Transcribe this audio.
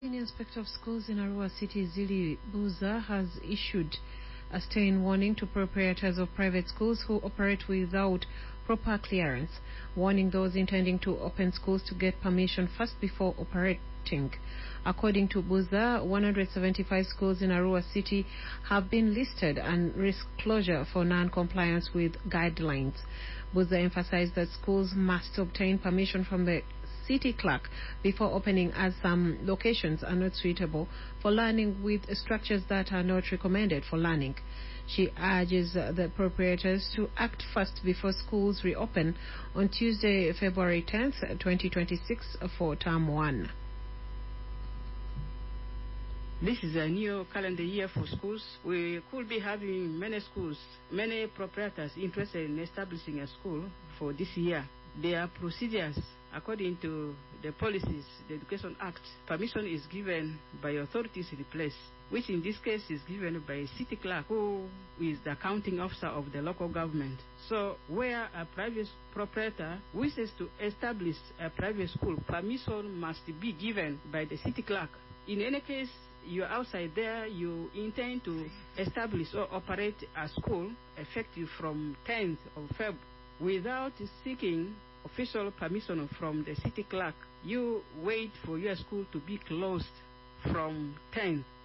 Senior Inspector of Schools in Arua City, Zili Buza, has issued a stern warning to proprietors of private schools who operate without proper clearance, warning those intending to open schools to get permission first before operating. According to Buza, 175 schools in Arua City have been listed and risk closure for non-compliance with guidelines. Buza emphasized that schools must obtain permission from the city clerk before opening, as some locations are not suitable for learning with structures that are not recommended for learning. She urges the proprietors to act fast before schools reopen on Tuesday, February 10th, 2026 for Term 1. This is a new calendar year for schools. We could be having many schools, many proprietors interested in establishing a school for this year. There are procedures according to the policies, the Education Act. Permission is given by authorities in the place, which in this case is given by a city clerk, who is the accounting officer of the local government. So where a private proprietor wishes to establish a private school, permission must be given by the city clerk. In any case, you're outside there, you intend to establish or operate a school effective from 10th of February without seeking official permission from the city clerk. You wait for your school to be closed from 10th